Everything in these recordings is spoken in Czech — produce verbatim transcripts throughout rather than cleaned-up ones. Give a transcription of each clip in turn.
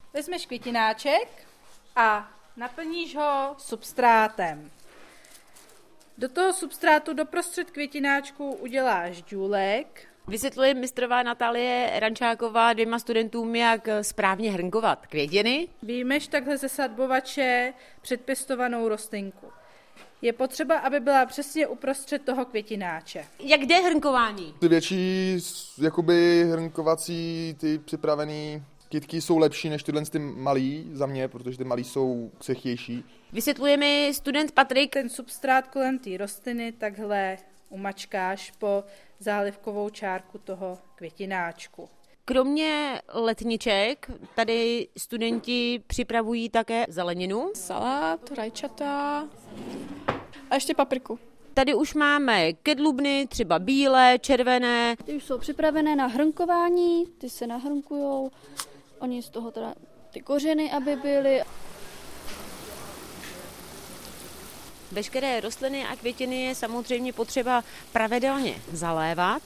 Vezmeš květináček a naplníš ho substrátem. Do toho substrátu doprostřed květináčku uděláš důlek. Vysvětluje mistrová Natálie Rančáková dvěma studentům, jak správně hrnkovat květiny. Vyjmeš takhle ze sadbovače předpěstovanou rostlinku. Je potřeba, aby byla přesně uprostřed toho květináče. Jak jde hrnkování? Ty větší jakoby hrnkovací, ty připravený kytky jsou lepší než tyhle ty malý za mě, protože ty malý jsou křehtější. Vysvětluje mi student Patrik. Ten substrát kolem té rostliny takhle umačkáš po zálivkovou čárku toho květináčku. Kromě letniček tady studenti připravují také zeleninu. Salát, rajčata a ještě papriku. Tady už máme kedlubny, třeba bílé, červené. Ty už jsou připravené na hrnkování, ty se nahrnkujou, oni z toho teda ty kořeny, aby byly. Veškeré rostliny a květiny je samozřejmě potřeba pravidelně zalévat.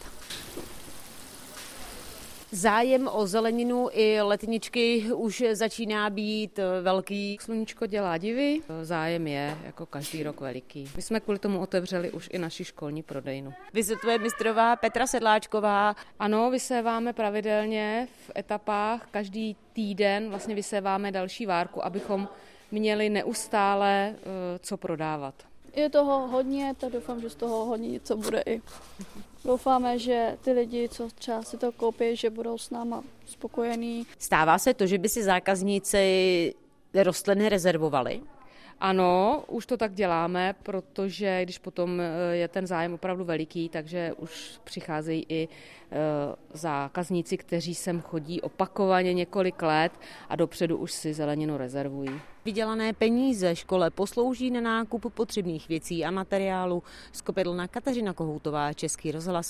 Zájem o zeleninu i letničky už začíná být velký. Sluníčko dělá divy, zájem je jako každý rok veliký. My jsme kvůli tomu otevřeli už i naši školní prodejnu. Vysvětluje mistrová Petra Sedláčková. Ano, vyséváme pravidelně v etapách, každý týden vlastně vyséváme další várku, abychom měli neustále co prodávat. Je toho hodně, tak doufám, že z toho hodně něco bude i. Doufáme, že ty lidi, co třeba si to koupí, že budou s náma spokojení. Stává se to, že by si zákazníci rostliny rezervovali? Ano, už to tak děláme, protože když potom je ten zájem opravdu veliký, takže už přicházejí i zákazníci, kteří sem chodí opakovaně několik let a dopředu už si zeleninu rezervují. Vydělané peníze škole poslouží na nákup potřebných věcí a materiálu. Z Kopedlna Kateřina Kohoutová, Český rozhlas.